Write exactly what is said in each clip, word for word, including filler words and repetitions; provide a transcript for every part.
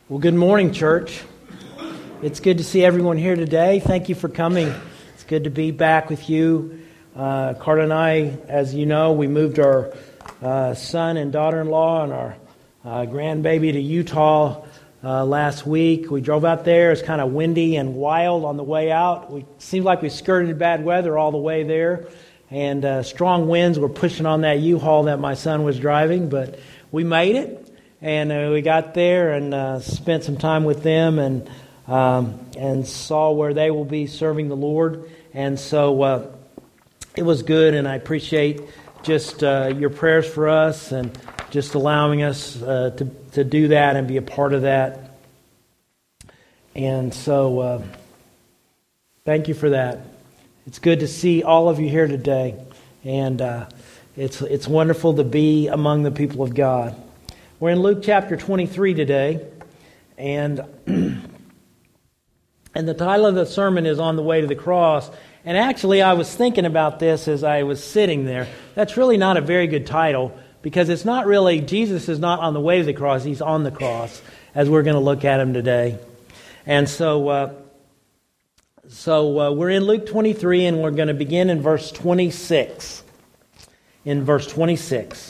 Well, good morning, church. It's good to see everyone here today. Thank you for coming. It's good to be back with you. Uh, Carter and I, as you know, we moved our uh, son and daughter-in-law and our uh, grandbaby to Utah uh, last week. We drove out there. It's kind of windy and wild on the way out. We seemed like we skirted bad weather all the way there, and uh, strong winds were pushing on that U-Haul that my son was driving, but we made it. And uh, we got there and uh, spent some time with them and um, and saw where they will be serving the Lord. And so uh, it was good, and I appreciate just uh, your prayers for us and just allowing us uh, to, to do that and be a part of that. And so uh, thank you for that. It's good to see all of you here today. And uh, it's it's wonderful to be among the people of God. We're in Luke chapter twenty-three today, and and the title of the sermon is On the Way to the Cross. And actually, I was thinking about this as I was sitting there. That's really not a very good title, because it's not really, Jesus is not on the way to the cross, He's on the cross, as we're going to look at Him today. And so, uh, so uh, we're in Luke twenty-three, and we're going to begin in verse twenty-six. In verse twenty-six.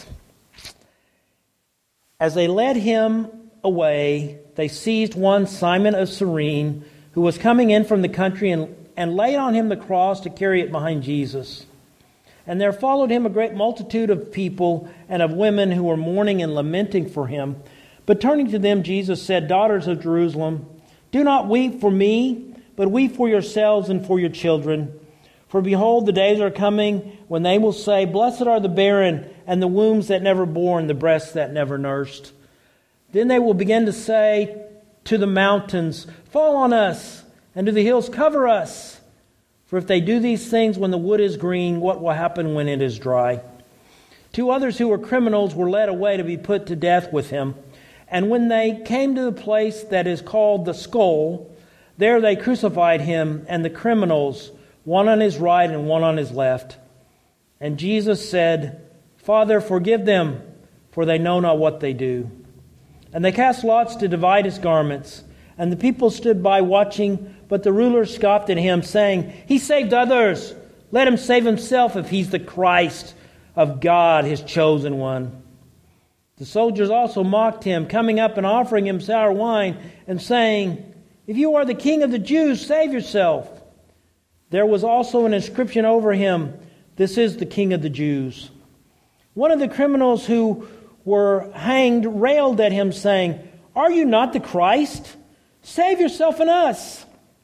As they led him away, they seized one Simon of Cyrene, who was coming in from the country, and, and laid on him the cross to carry it behind Jesus. And there followed him a great multitude of people and of women who were mourning and lamenting for him. But turning to them, Jesus said, "Daughters of Jerusalem, do not weep for me, but weep for yourselves and for your children. For behold, the days are coming when they will say, Blessed are the barren, and the wombs that never bore, and the breasts that never nursed. Then they will begin to say to the mountains, Fall on us, and to the hills, cover us. For if they do these things when the wood is green, what will happen when it is dry?" Two others who were criminals were led away to be put to death with him. And when they came to the place that is called the Skull, there they crucified him and the criminals, one on his right and one on his left. And Jesus said, "Father, forgive them, for they know not what they do." And they cast lots to divide his garments. And the people stood by watching, but the rulers scoffed at him, saying, "He saved others. Let him save himself if he's the Christ of God, his chosen one." The soldiers also mocked him, coming up and offering him sour wine, and saying, "If you are the king of the Jews, save yourself." There was also an inscription over him, "This is the King of the Jews." One of the criminals who were hanged railed at him, saying, "Are you not the Christ? Save yourself and us."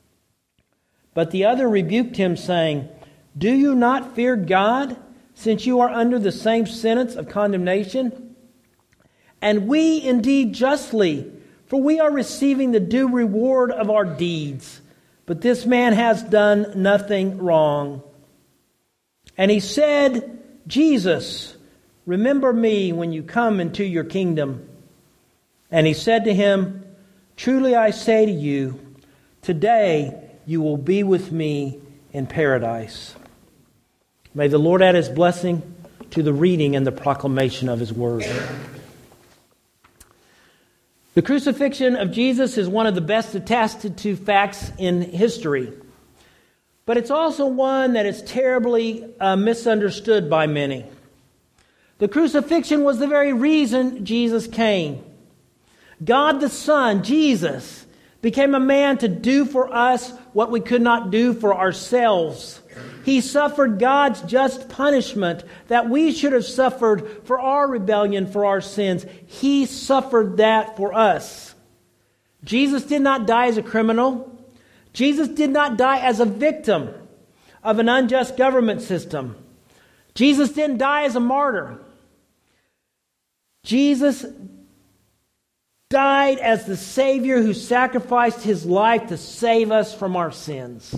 But the other rebuked him, saying, "Do you not fear God, since you are under the same sentence of condemnation? And we indeed justly, for we are receiving the due reward of our deeds. But this man has done nothing wrong." And he said, "Jesus, remember me when you come into your kingdom." And he said to him, "Truly I say to you, today you will be with me in paradise." May the Lord add His blessing to the reading and the proclamation of His word. The crucifixion of Jesus is one of the best attested to facts in history. But it's also one that is terribly uh, misunderstood by many. The crucifixion was the very reason Jesus came. God the Son, Jesus, became a man to do for us what we could not do for ourselves. He suffered God's just punishment that we should have suffered for our rebellion, for our sins. He suffered that for us. Jesus did not die as a criminal. Jesus did not die as a victim of an unjust government system. Jesus didn't die as a martyr. Jesus died as the Savior who sacrificed His life to save us from our sins.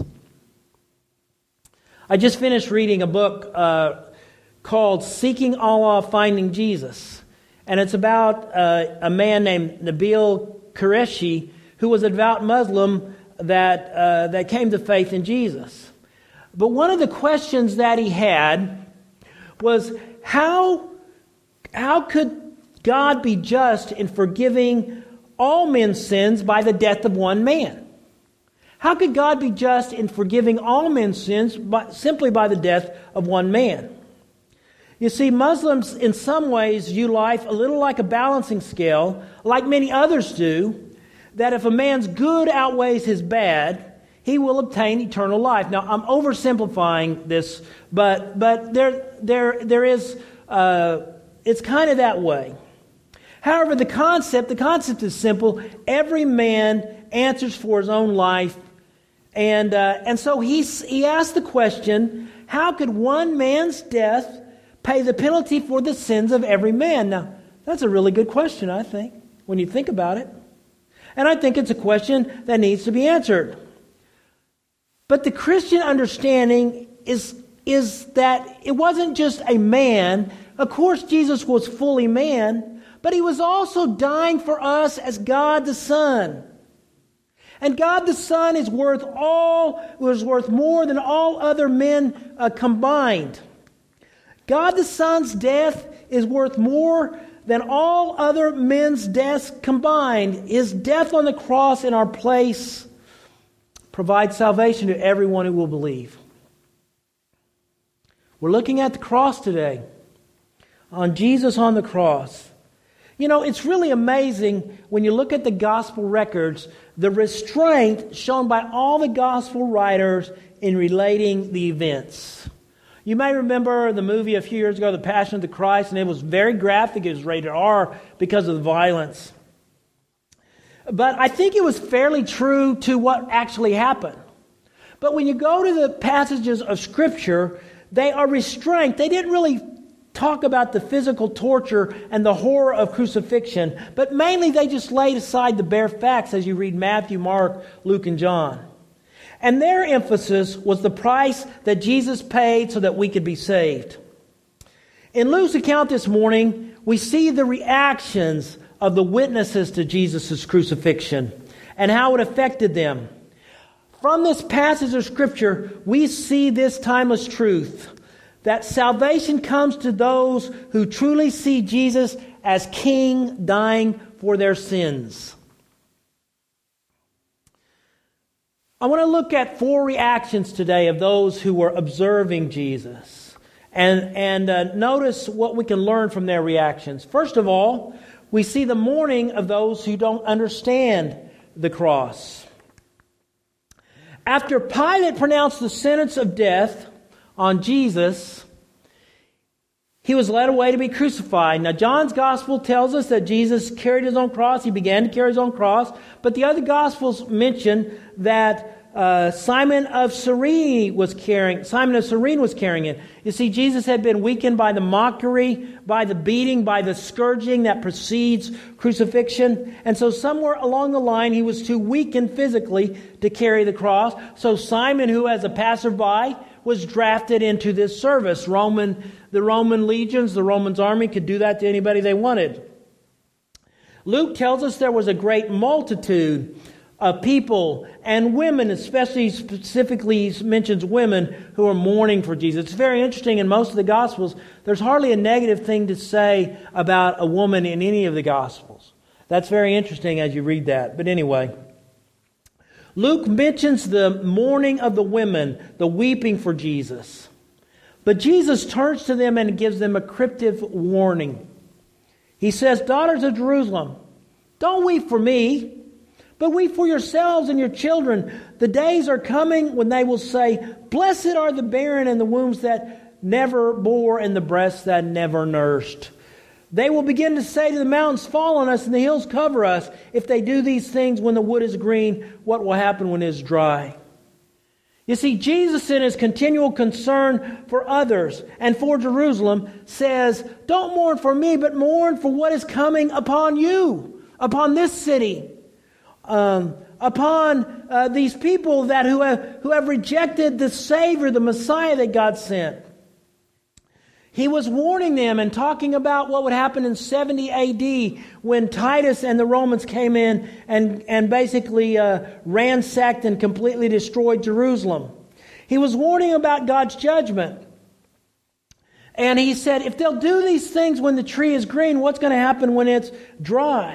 I just finished reading a book uh, called Seeking Allah, Finding Jesus. And it's about uh, a man named Nabil Qureshi, who was a devout Muslim that uh, that came to faith in Jesus. But one of the questions that he had was, how, how could God be just in forgiving all men's sins by the death of one man. How could God be just in forgiving all men's sins by, simply by the death of one man? You see, Muslims in some ways view life a little like a balancing scale, like many others do, that if a man's good outweighs his bad, he will obtain eternal life. Now, I'm oversimplifying this, but but there there there is uh, it's kind of that way. However, the concept the concept is simple. Every man answers for his own life, and uh, and so he he asked the question: how could one man's death pay the penalty for the sins of every man? Now, that's a really good question, I think, when you think about it. And I think it's a question that needs to be answered. But the Christian understanding is, is that it wasn't just a man. Of course, Jesus was fully man, but he was also dying for us as God the Son. And God the Son is worth all, was worth more than all other men uh, combined. God the Son's death is worth more than all other men's deaths combined. His death on the cross in our place provides salvation to everyone who will believe. We're looking at the cross today, on Jesus on the cross. You know, it's really amazing when you look at the gospel records, the restraint shown by all the gospel writers in relating the events. You may remember the movie a few years ago, The Passion of the Christ, and it was very graphic. It was rated R because of the violence. But I think it was fairly true to what actually happened. But when you go to the passages of Scripture, they are restrained. They didn't really talk about the physical torture and the horror of crucifixion, but mainly they just laid aside the bare facts as you read Matthew, Mark, Luke, and John. And their emphasis was the price that Jesus paid so that we could be saved. In Luke's account this morning, we see the reactions of the witnesses to Jesus' crucifixion and how it affected them. From this passage of Scripture, we see this timeless truth, that salvation comes to those who truly see Jesus as King dying for their sins. I want to look at four reactions today of those who were observing Jesus. And, and uh, notice what we can learn from their reactions. First of all, we see the mourning of those who don't understand the cross. After Pilate pronounced the sentence of death on Jesus, he was led away to be crucified. Now, John's Gospel tells us that Jesus carried his own cross. He began to carry his own cross. But the other Gospels mention that uh, Simon of Cyrene was carrying. Simon of Cyrene was carrying it. You see, Jesus had been weakened by the mockery, by the beating, by the scourging that precedes crucifixion. And so somewhere along the line, he was too weakened physically to carry the cross. So Simon, who as a passerby, was drafted into this service. Roman, the Roman legions, the Romans' army could do that to anybody they wanted. Luke tells us there was a great multitude of people and women, especially specifically he mentions women who are mourning for Jesus. It's very interesting in most of the Gospels, there's hardly a negative thing to say about a woman in any of the Gospels. That's very interesting as you read that. But anyway, Luke mentions the mourning of the women, the weeping for Jesus. But Jesus turns to them and gives them a cryptic warning. He says, "Daughters of Jerusalem, don't weep for me, but weep for yourselves and your children. The days are coming when they will say, 'Blessed are the barren and the wombs that never bore and the breasts that never nursed.' They will begin to say to the mountains, 'Fall on us, and the hills cover us.' If they do these things when the wood is green, what will happen when it is dry?" You see, Jesus in his continual concern for others and for Jerusalem says, don't mourn for me, but mourn for what is coming upon you, upon this city, um, upon uh, these people that who have, who have rejected the Savior, the Messiah that God sent. He was warning them and talking about what would happen in seventy A D when Titus and the Romans came in and, and basically uh, ransacked and completely destroyed Jerusalem. He was warning about God's judgment. And he said, if they'll do these things when the tree is green, what's going to happen when it's dry?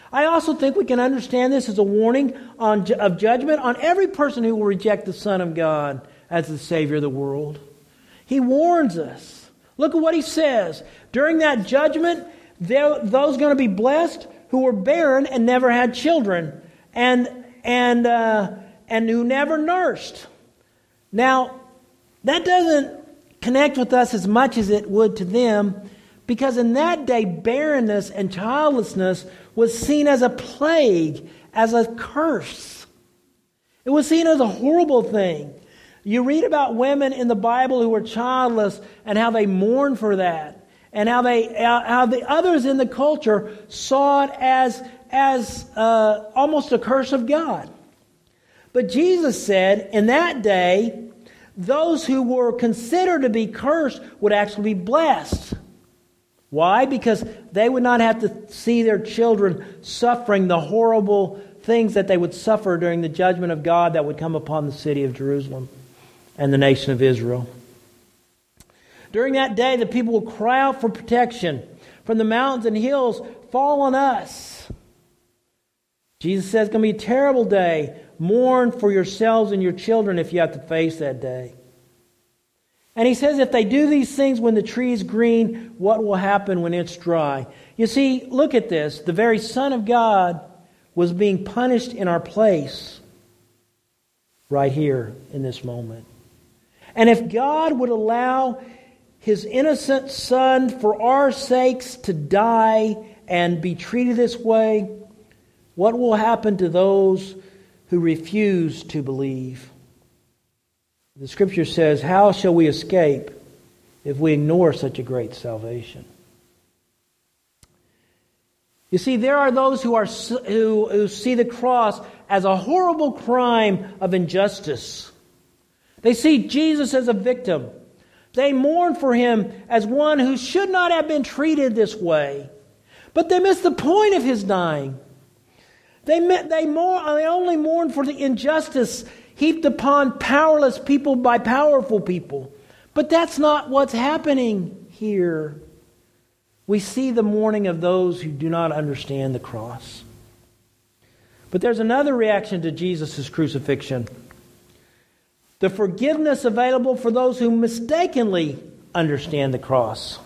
I also think we can understand this as a warning on, of judgment on every person who will reject the Son of God as the Savior of the world. He warns us. Look at what he says. During that judgment, there, those going to be blessed who were barren and never had children, and and uh, and who never nursed. Now, that doesn't connect with us as much as it would to them, because in that day, barrenness and childlessness was seen as a plague, as a curse. It was seen as a horrible thing. You read about women in the Bible who were childless and how they mourned for that, and how they how the others in the culture saw it as as uh, almost a curse of God. But Jesus said, in that day, those who were considered to be cursed would actually be blessed. Why? Because they would not have to see their children suffering the horrible things that they would suffer during the judgment of God that would come upon the city of Jerusalem and the nation of Israel. During that day, the people will cry out for protection from the mountains and hills. Fall on us. Jesus says it's going to be a terrible day. Mourn for yourselves and your children if you have to face that day. And he says if they do these things when the tree is green, what will happen when it's dry? You see, look at this. The very Son of God was being punished in our place right here in this moment. And if God would allow His innocent Son for our sakes to die and be treated this way, what will happen to those who refuse to believe? The Scripture says, how shall we escape if we ignore such a great salvation? You see, there are those who are who, who see the cross as a horrible crime of injustice. They see Jesus as a victim. They mourn for Him as one who should not have been treated this way. But they miss the point of His dying. They, they, mourn, they only mourn for the injustice heaped upon powerless people by powerful people. But that's not what's happening here. We see the mourning of those who do not understand the cross. But there's another reaction to Jesus' crucifixion. The forgiveness available for those who mistakenly understand the cross.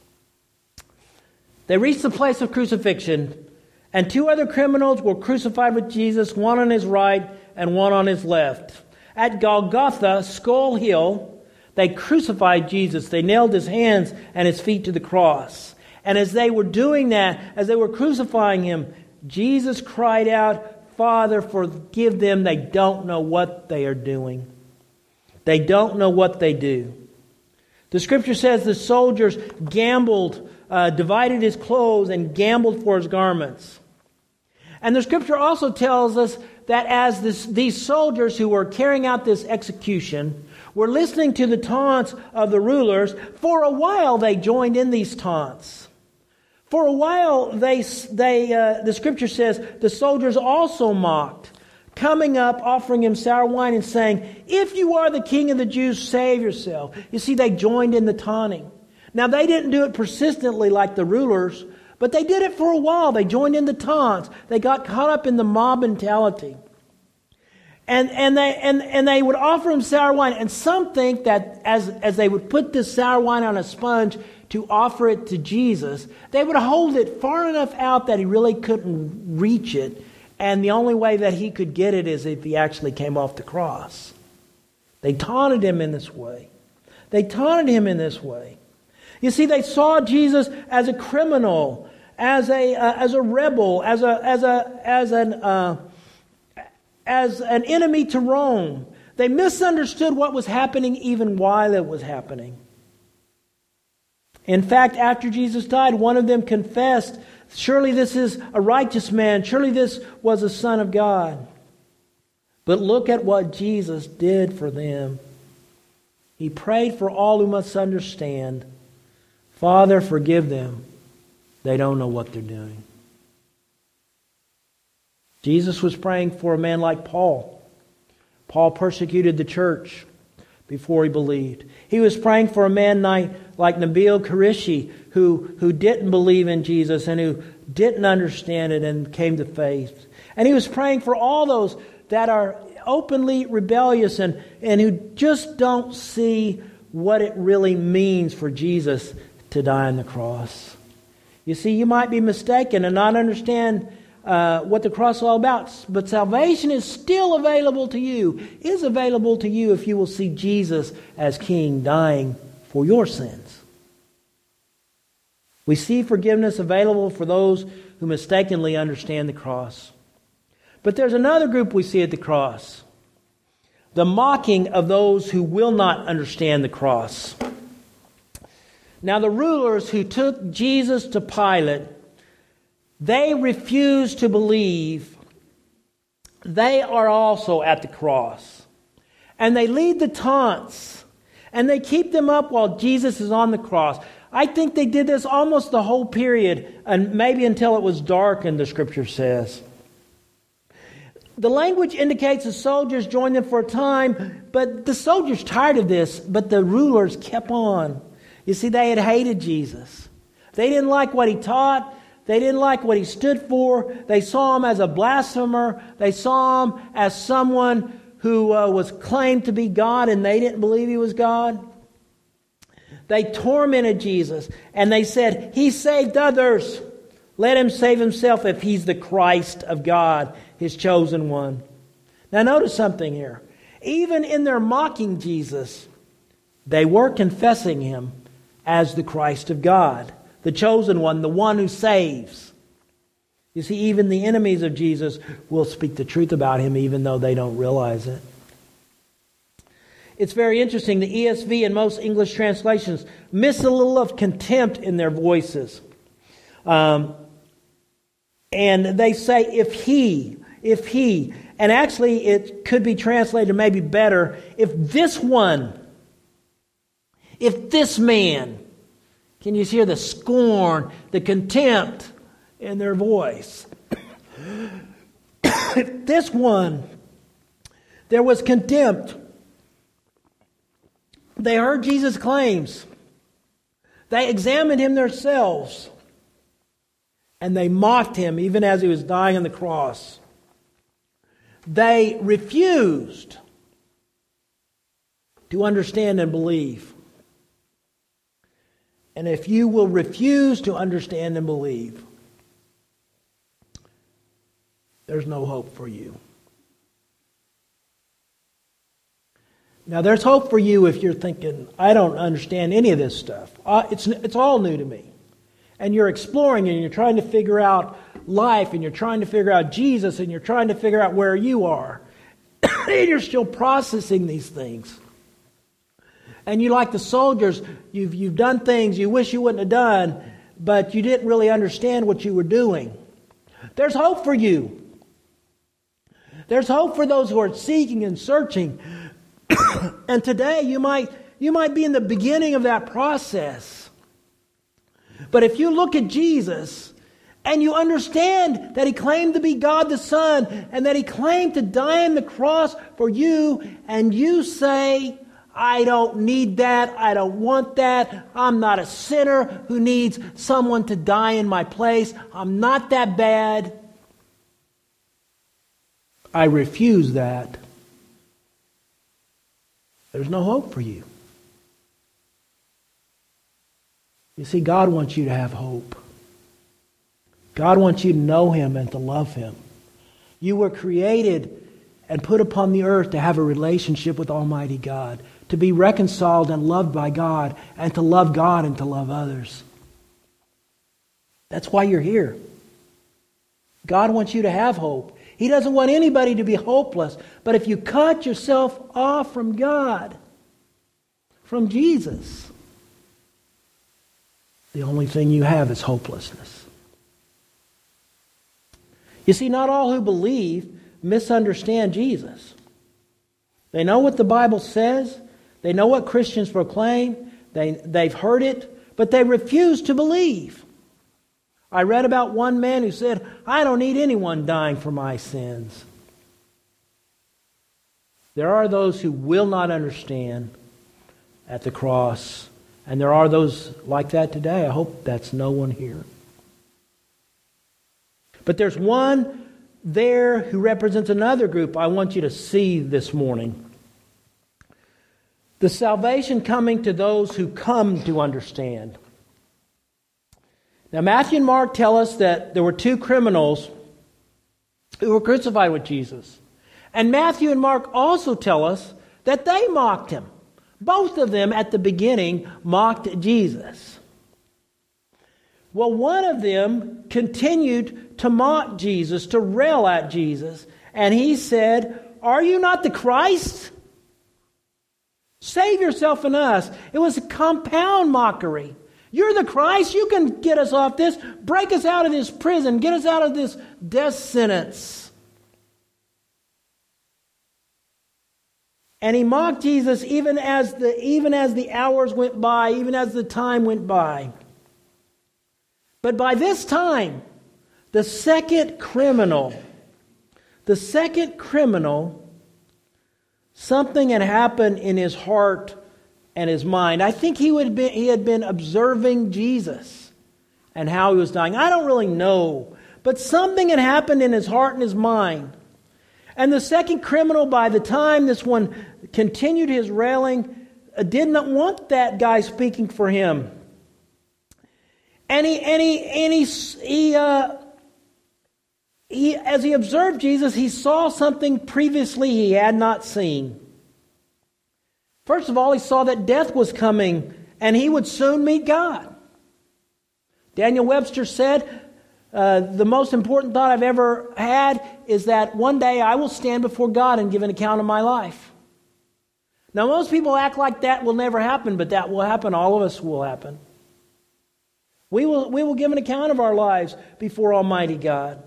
They reached the place of crucifixion, and two other criminals were crucified with Jesus, one on His right and one on His left. At Golgotha, Skull Hill, they crucified Jesus. They nailed His hands and His feet to the cross. And as they were doing that, as they were crucifying Him, Jesus cried out, Father, forgive them. They don't know what they are doing. They don't know what they do. The Scripture says the soldiers gambled, uh, divided His clothes and gambled for His garments. And the Scripture also tells us that as this, these soldiers who were carrying out this execution were listening to the taunts of the rulers, for a while they joined in these taunts. For a while, they, they, uh, the Scripture says, the soldiers also mocked, coming up, offering Him sour wine and saying, if you are the King of the Jews, save yourself. You see, they joined in the taunting. Now, they didn't do it persistently like the rulers, but they did it for a while. They joined in the taunts. They got caught up in the mob mentality. And, and, they, and, and they would offer Him sour wine. And some think that as, as they would put this sour wine on a sponge to offer it to Jesus, they would hold it far enough out that He really couldn't reach it. And the only way that He could get it is if He actually came off the cross. They taunted Him in this way. They taunted Him in this way. You see, they saw Jesus as a criminal, as a uh, as a rebel, as a as a as an uh, as an enemy to Rome. They misunderstood what was happening even while it was happening. In fact, after Jesus died, one of them confessed, surely this is a righteous man. Surely this was a Son of God. But look at what Jesus did for them. He prayed for all who must understand. Father, forgive them. They don't know what they're doing. Jesus was praying for a man like Paul. Paul persecuted the church. before he believed. He was praying for a man like Nabil Qureshi who, who didn't believe in Jesus and who didn't understand it and came to faith. And he was praying for all those that are openly rebellious and, and who just don't see what it really means for Jesus to die on the cross. You see, you might be mistaken and not understand uh, what the cross is all about, but salvation is still available to you, is available to you if you will see Jesus as King dying for your sins. We see forgiveness available for those who mistakenly understand the cross. But there's another group we see at the cross. The mocking of those who will not understand the cross. Now the rulers who took Jesus to Pilate, they refused to believe. They are also at the cross. And they lead the taunts. And they keep them up while Jesus is on the cross. I think they did this almost the whole period, and maybe until it was darkened, the Scripture says. The language indicates the soldiers joined them for a time, but the soldiers tired of this, but the rulers kept on. You see, they had hated Jesus. They didn't like what he taught. They didn't like what he stood for. They saw him as a blasphemer. They saw him as someone who uh, was claimed to be God, and they didn't believe he was God. They tormented Jesus, and they said, he saved others. Let him save himself if he's the Christ of God, his chosen one. Now notice something here. Even in their mocking Jesus, they were confessing him as the Christ of God, the chosen one, the one who saves. You see, even the enemies of Jesus will speak the truth about him even though they don't realize it. It's very interesting. The E S V and most English translations miss a little of contempt in their voices. Um, and they say, if he, if he, and actually it could be translated maybe better, if this one, if this man. Can you hear the scorn, the contempt in their voice? If this one, there was contempt. They heard Jesus' claims. They examined him themselves. And they mocked him even as he was dying on the cross. They refused to understand and believe. And if you will refuse to understand and believe, there's no hope for you. Now, there's hope for you if you're thinking, I don't understand any of this stuff. Uh, it's, it's all new to me. And you're exploring and you're trying to figure out life and you're trying to figure out Jesus and you're trying to figure out where you are. And you're still processing these things. And you, like the soldiers, you've, you've done things you wish you wouldn't have done, but you didn't really understand what you were doing. There's hope for you. There's hope for those who are seeking and searching. And today you might, you might be in the beginning of that process. But if you look at Jesus and you understand that he claimed to be God the Son and that he claimed to die on the cross for you, and you say, I don't need that. I don't want that. I'm not a sinner who needs someone to die in my place. I'm not that bad. I refuse that. There's no hope for you. You see, God wants you to have hope. God wants you to know him and to love him. You were created and put upon the earth to have a relationship with Almighty God, to be reconciled and loved by God, and to love God and to love others. That's why you're here. God wants you to have hope. He doesn't want anybody to be hopeless. But if you cut yourself off from God, from Jesus, the only thing you have is hopelessness. You see, not all who believe misunderstand Jesus. They know what the Bible says. They know what Christians proclaim. They, they've heard it, but they refuse to believe. I read about one man who said, I don't need anyone dying for my sins. There are those who will not understand at the cross. And there are those like that today. I hope that's no one here. But there's one there who represents another group I want you to see this morning. The salvation coming to those who come to understand. Now, Matthew and Mark tell us that there were two criminals who were crucified with Jesus. And Matthew and Mark also tell us that they mocked him. Both of them at the beginning mocked Jesus. Well, one of them continued to mock Jesus, to rail at Jesus. And he said, "Are you not the Christ? Save yourself and us." It was a compound mockery. You're the Christ. You can get us off this. Break us out of this prison. Get us out of this death sentence. And he mocked Jesus even as the even as the hours went by, even as the time went by. But by this time, the second criminal, the second criminal, something had happened in his heart and his mind. I think he would be, he had been observing Jesus and how he was dying. I don't really know, but something had happened in his heart and his mind. And the second criminal, by the time this one continued his railing, did not want that guy speaking for him. And he, and he, and he, he, uh, he, as he observed Jesus, he saw something previously he had not seen. First of all, he saw that death was coming and he would soon meet God. Daniel Webster said, uh, the most important thought I've ever had is that one day I will stand before God and give an account of my life. Now, most people act like that will never happen, but that will happen. All of us will happen. We will, we will give an account of our lives before Almighty God.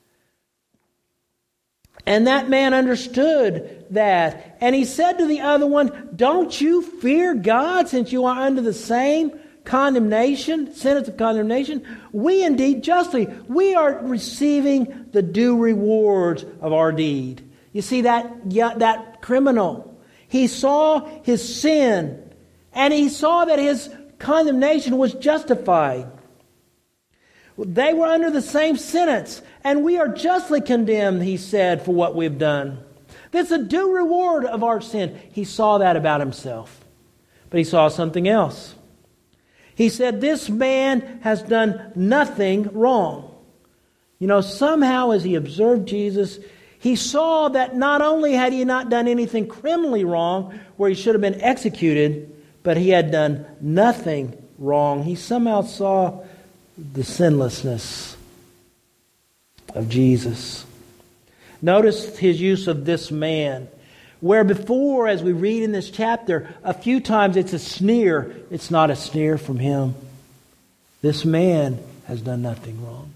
And that man understood that. And he said to the other one, "Don't you fear God, since you are under the same condemnation, sentence of condemnation? We indeed justly, we are receiving the due rewards of our deed." You see, that, yeah, that criminal, he saw his sin, and he saw that his condemnation was justified. They were under the same sentence, and we are justly condemned, he said, for what we've done. That's a due reward of our sin. He saw that about himself. But he saw something else. He said, this man has done nothing wrong. You know, somehow as he observed Jesus, he saw that not only had he not done anything criminally wrong, where he should have been executed, but he had done nothing wrong. He somehow saw the sinlessness of Jesus. Notice his use of this man. Where before, as we read in this chapter, a few times it's a sneer. It's not a sneer from him. This man has done nothing wrong.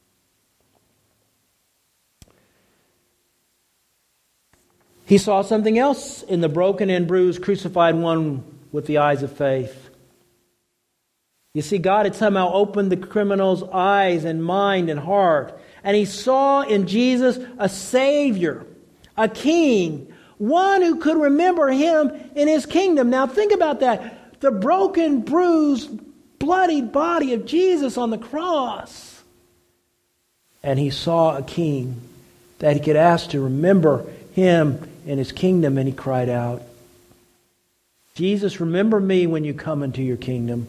He saw something else in the broken and bruised, crucified one with the eyes of faith. You see, God had somehow opened the criminal's eyes and mind and heart. And he saw in Jesus a Savior, a King, one who could remember him in his kingdom. Now think about that. The broken, bruised, bloodied body of Jesus on the cross. And he saw a King that he could ask to remember him in his kingdom. And he cried out, "Jesus, remember me when you come into your kingdom."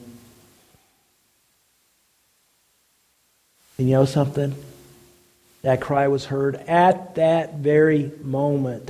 And you know something? That cry was heard at that very moment.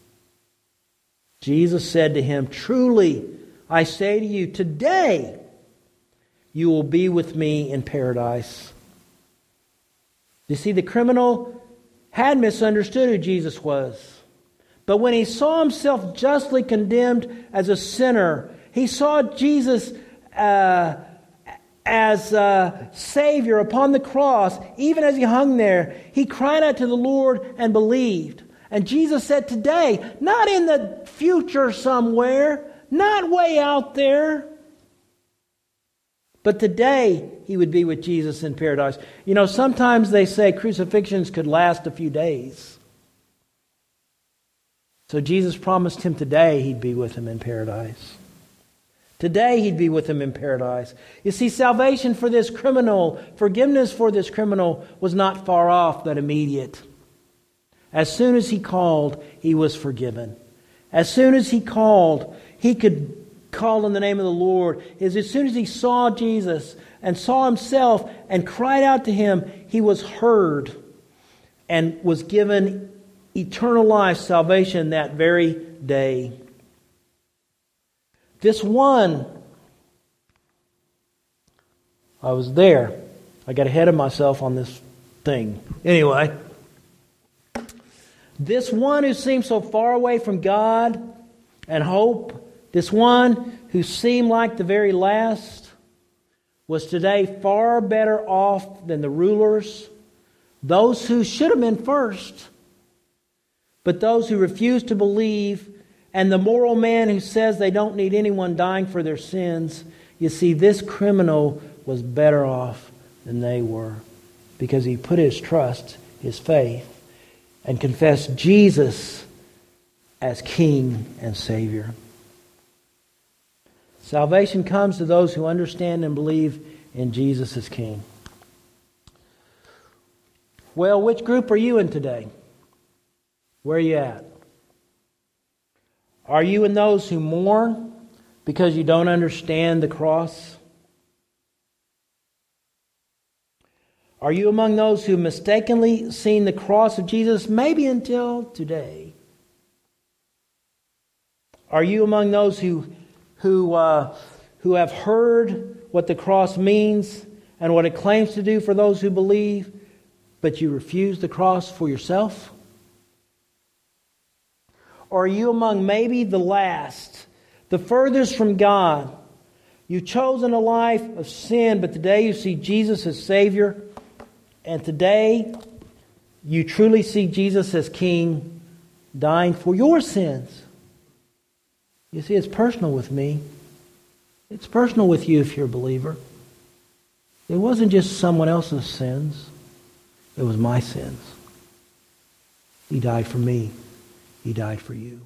Jesus said to him, "Truly, I say to you, today you will be with me in paradise." You see, the criminal had misunderstood who Jesus was. But when he saw himself justly condemned as a sinner, he saw Jesus uh, as a Savior upon the cross. Even as he hung there, he cried out to the Lord and believed. And Jesus said, today, not in the future somewhere, not way out there, but today he would be with Jesus in paradise. You know, sometimes they say crucifixions could last a few days. So Jesus promised him today he'd be with him in paradise. Today he'd be with him in paradise. You see, salvation for this criminal, forgiveness for this criminal was not far off, but immediate. As soon as he called, he was forgiven. As soon as he called, he could call in the name of the Lord. As soon as he saw Jesus and saw himself and cried out to him, he was heard and was given eternal life, salvation that very day. This one, I was there. I got ahead of myself on this thing. Anyway, this one who seemed so far away from God and hope, this one who seemed like the very last, was today far better off than the rulers, those who should have been first, but those who refuse to believe, and the moral man who says they don't need anyone dying for their sins. You see, this criminal was better off than they were because he put his trust, his faith, and confessed Jesus as King and Savior. Salvation comes to those who understand and believe in Jesus as King. Well, which group are you in today? Where are you at? Are you in those who mourn because you don't understand the cross? Are you among those who mistakenly seen the cross of Jesus maybe until today? Are you among those who who uh, who have heard what the cross means and what it claims to do for those who believe, but you refuse the cross for yourself? Or are you among maybe the last, the furthest from God? You've chosen a life of sin, but today you see Jesus as Savior. And today you truly see Jesus as King, dying for your sins. You see, it's personal with me. It's personal with you if you're a believer. It wasn't just someone else's sins. It was my sins. He died for me. He died for you.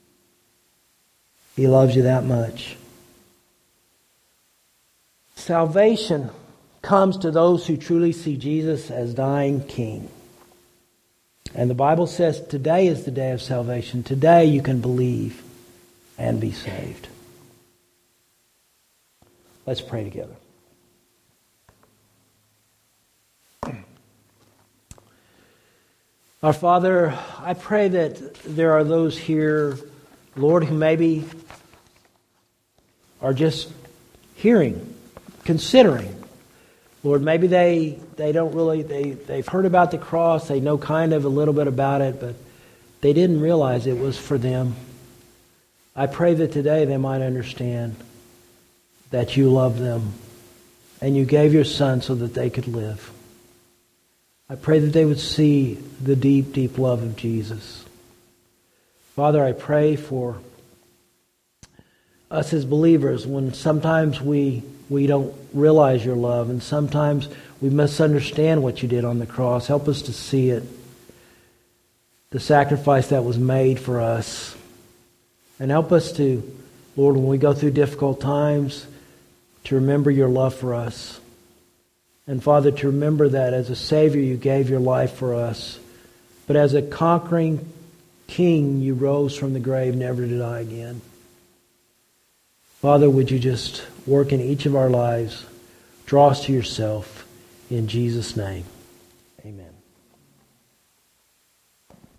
He loves you that much. Salvation comes to those who truly see Jesus as dying King. And the Bible says today is the day of salvation. Today you can believe and be saved. Let's pray together. Our Father, I pray that there are those here, Lord, who maybe are just hearing, considering. Lord, maybe they they don't really, they, they've heard about the cross, they know kind of a little bit about it, but they didn't realize it was for them. I pray that today they might understand that you love them and you gave your Son so that they could live. I pray that they would see the deep, deep love of Jesus. Father, I pray for us as believers when sometimes we we don't realize your love and sometimes we misunderstand what you did on the cross. Help us to see it, the sacrifice that was made for us. And help us to, Lord, when we go through difficult times, to remember your love for us. And Father, to remember that as a Savior you gave your life for us, but as a conquering King you rose from the grave never to die again. Father, would you just work in each of our lives, draw us to yourself in Jesus' name.